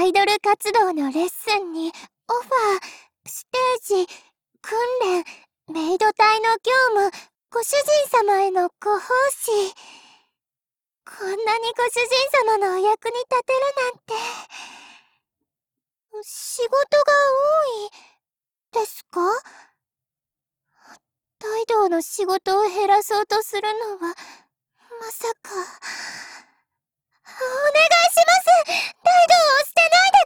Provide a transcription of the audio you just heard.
イドル活動のレッスンに、オファー、ステージ、訓練、メイド隊の業務、ご主人様へのご奉仕。こんなにご主人様のお役に立てるなんて。仕事が多いですか？帯同の仕事を減らそうとするのは、まさか。お願いします！帯同を捨てないで